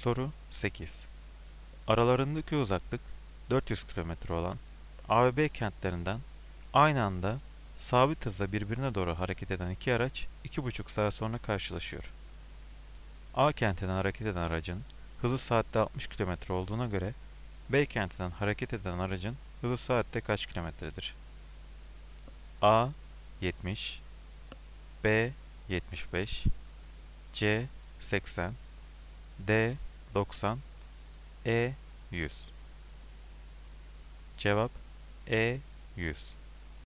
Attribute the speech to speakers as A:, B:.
A: Soru 8. Aralarındaki uzaklık 400 kilometre olan A ve B kentlerinden aynı anda sabit hızla birbirine doğru hareket eden iki araç 2,5 saat sonra karşılaşıyor. A kentinden hareket eden aracın hızı saatte 60 kilometre olduğuna göre B kentinden hareket eden aracın hızı saatte kaç kilometredir? A 70, B 75, C 80, D 90, E 100. Cevap E 100.